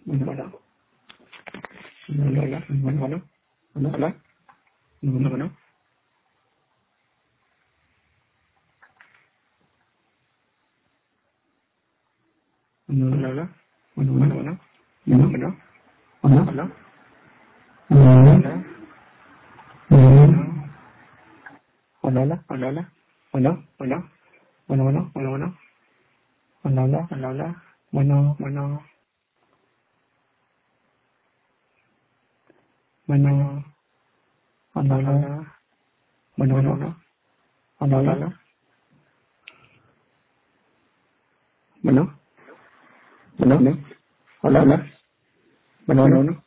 Bueno, bueno, hola, bueno, bueno, hola, hola, bueno, bueno, hola, hola, bueno, bueno, bueno, bueno, bueno, hola, hola, hola, hola, hola, hola, hola, bueno, bueno, bueno, bueno, bueno, bueno, hola, hola, hola, hola, bueno, bueno, bueno, hola, hola, bueno, bueno, hola, hola, bueno, bueno, hola, hola, bueno, bueno.